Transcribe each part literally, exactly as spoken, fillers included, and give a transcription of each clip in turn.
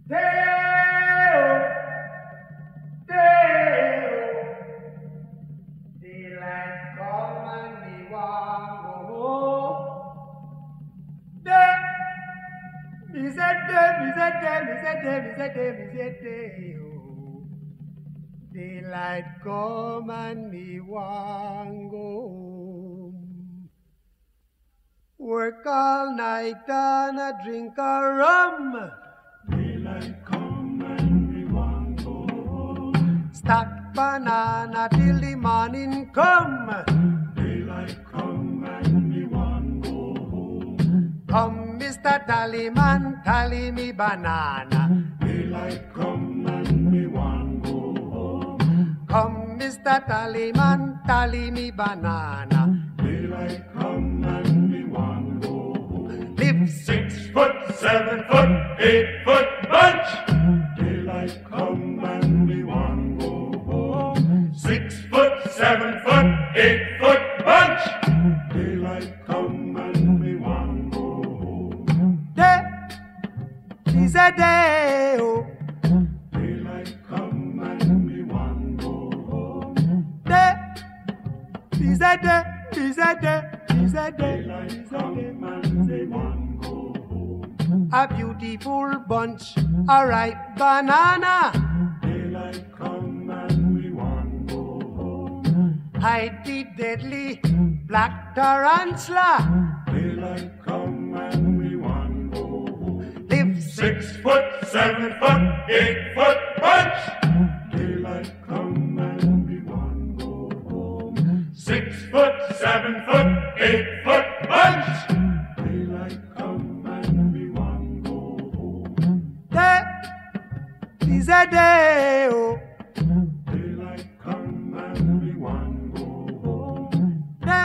Day-o, day-o, daylight come and me want go home. Day, me say day, me say day, me say day, me say day, me say day-o. Daylight come and me want go home. Work all night and a drink a rum. Daylight come and we want go home. Stack banana till the morning come. Daylight come and we want go home. Come, Mister Tallyman, tally me banana. Daylight come and we want go home. Come, Mister Tallyman, tally me banana. Daylight come and we want go home. Live Six foot, seven foot, eight foot bunch. Daylight come and we want go home. Six foot, seven foot, eight foot bunch. Daylight come and we want go home. day, is a day, oh. Daylight come and we want go home. Day, is a day, is a day, is a day, Daylight is a come day. and we want go home. A beautiful bunch, a ripe banana. Daylight come and we want go home. Hide the deadly black tarantula. Daylight come and we want go home. Live Six foot, seven foot, eight foot bunch. Daylight come and we want go home. Six foot, seven foot, eight foot bunch. Daylight come and we want go home. day, is a day, oh. Daylight come and we want go home. Day,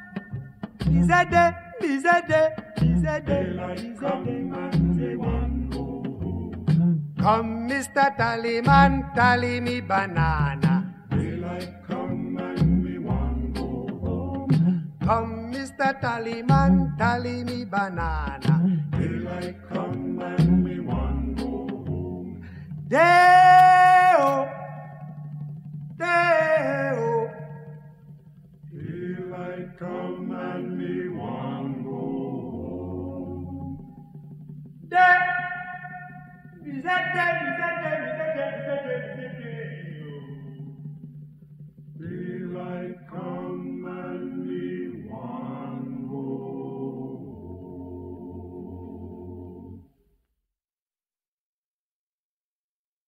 is a day, is a day, is a day, Daylight is a come day. and we want go home. Come, Mister Tallyman, tally me banana. Daylight come and we want go home. Come, Mister Tallyman, tally me banana. Daylight come and we want go home. Day-o, day-o, Daylight come and we want go home. day, is a day, is